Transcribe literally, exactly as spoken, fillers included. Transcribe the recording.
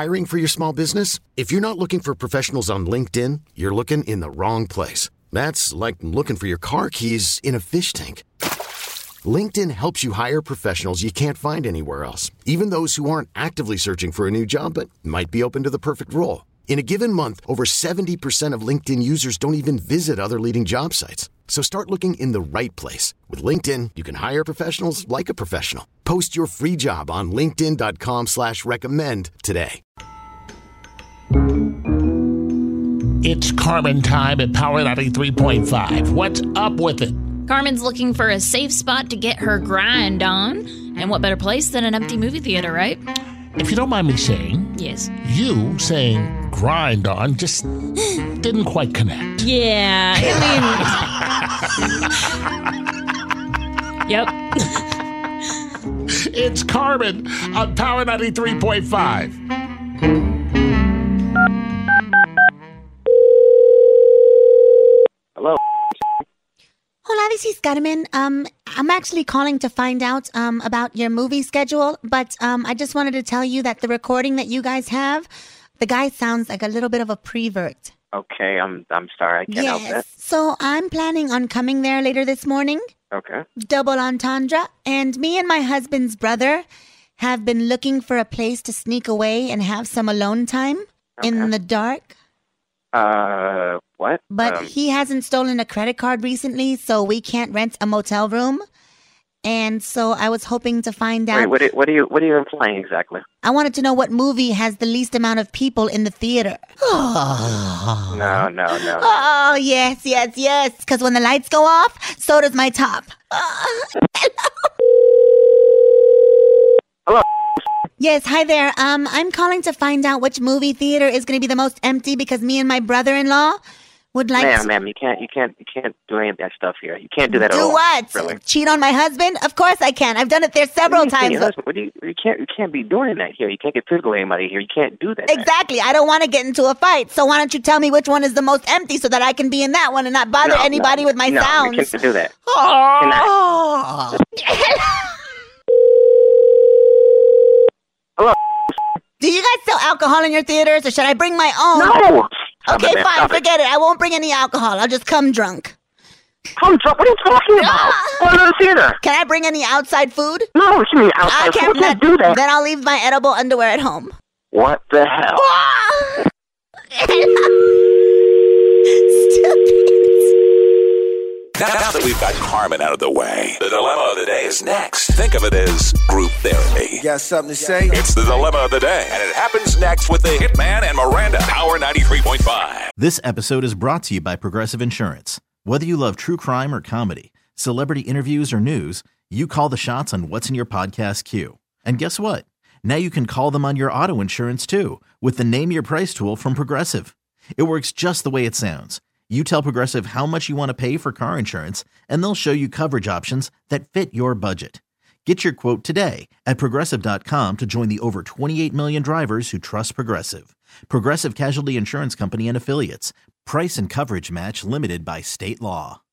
Hiring for your small business? If you're not looking for professionals on LinkedIn, you're looking in the wrong place. That's like looking for your car keys in a fish tank. LinkedIn helps you hire professionals you can't find anywhere else, even those who aren't actively searching for a new job but might be open to the perfect role. In a given month, over seventy percent of LinkedIn users don't even visit other leading job sites. So start looking in the right place. With LinkedIn, you can hire professionals like a professional. Post your free job on linkedin.com slash recommend today. It's Carmen time at Power ninety-three point five. What's up with it? Carmen's looking for a safe spot to get her grind on. And what better place than an empty movie theater, right? If you don't mind me saying, yes, you saying grind on just didn't quite connect. Yeah, I mean... Yep. It's Carmen on Power ninety-three point five. Hello. Hola, this is Carmen. Um, I'm actually calling to find out um about your movie schedule, but um, I just wanted to tell you that the recording that you guys have, the guy sounds like a little bit of a prevert. Okay, I'm I'm sorry, I can't yes. help that. So I'm planning on coming there later this morning. Okay. Double entendre. And me and my husband's brother have been looking for a place to sneak away and have some alone time Okay. in the dark. Uh, what? But um, he hasn't stolen a credit card recently, so we can't rent a motel room. And so I was hoping to find out. Wait, what? Are, what are you? What are you implying exactly? I wanted to know what movie has the least amount of people in the theater. No, no, no. Oh, yes, yes, yes. Because when the lights go off, so does my top. Hello. Yes, hi there. Um, I'm calling to find out which movie theater is going to be the most empty because me and my brother-in-law would like ma'am, to... ma'am, you can't, you can't, you can't do any of that stuff here. You can't do that Do at all. what? Really? Cheat on my husband? Of course I can. I've done it there several What do you times. mean, husband? What do you, you can't, you can't be doing that here. You can't get physical with anybody here. You can't do that. Exactly. I don't want to get into a fight. So why don't you tell me which one is the most empty so that I can be in that one and not bother No, anybody no, with my no, sounds? you can't do that. Oh. Hello. Do you guys sell alcohol in your theaters, or should I bring my own? No. Stop Okay, it, man. fine. Stop Forget it. I won't bring any alcohol. I'll just come drunk. Come drunk. What are you talking about? Go to the theater. Can I bring any outside food? No, what you mean outside? I can't, You can't do that. Then I'll leave my edible underwear at home. What the hell? Stupid. Now, now that we've got Carmen out of the way, the dilemma of the day is next. Think of it as group therapy. You got something to say? It's the dilemma of the day, and it happens next with the Hitman and Miranda. Power ninety-three point five. This episode is brought to you by Progressive Insurance. Whether you love true crime or comedy, celebrity interviews or news, you call the shots on what's in your podcast queue. And guess what? Now you can call them on your auto insurance too with the Name Your Price tool from Progressive. It works just the way it sounds. You tell Progressive how much you want to pay for car insurance, and they'll show you coverage options that fit your budget. Get your quote today at Progressive dot com to join the over twenty-eight million drivers who trust Progressive. Progressive Casualty Insurance Company and Affiliates. Price and coverage match limited by state law.